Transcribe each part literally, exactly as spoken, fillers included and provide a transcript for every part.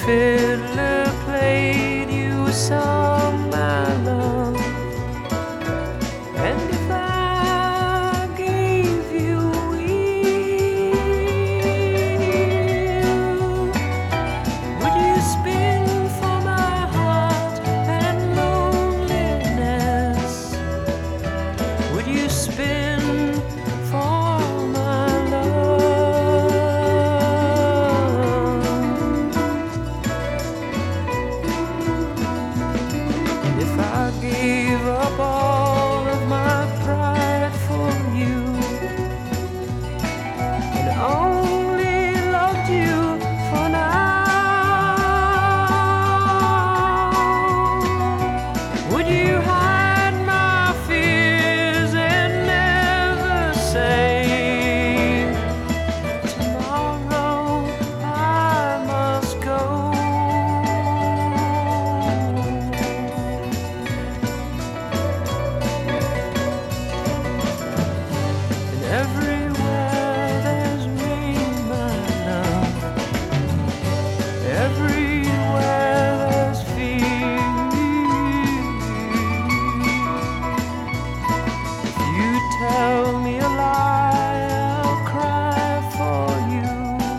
fiddler played you a song, my love, and if I gave you a wheel, would you spin for my heart and loneliness? Would you spin for my love? And if I gave up all of my pride for you and only loved you for now, would you hide my fears and never say, tomorrow I must go? And everywhere there's rain, my love, everywhere there's fear. If you tell me a lie, I'll cry for you.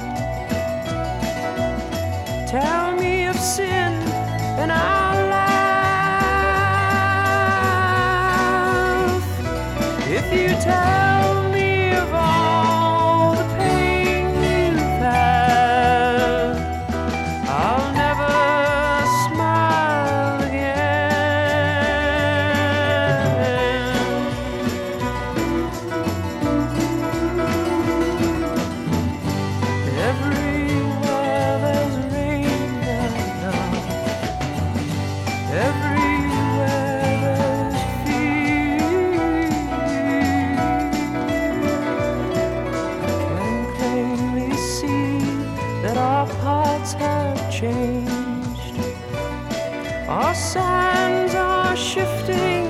Tell me of sin and I'll laugh. If you tell me of all the pain you've had, I'll never smile again. Everywhere there's rain, my love, everywhere there's fear. I can plainly see that our paths have changed. Our sands are shifting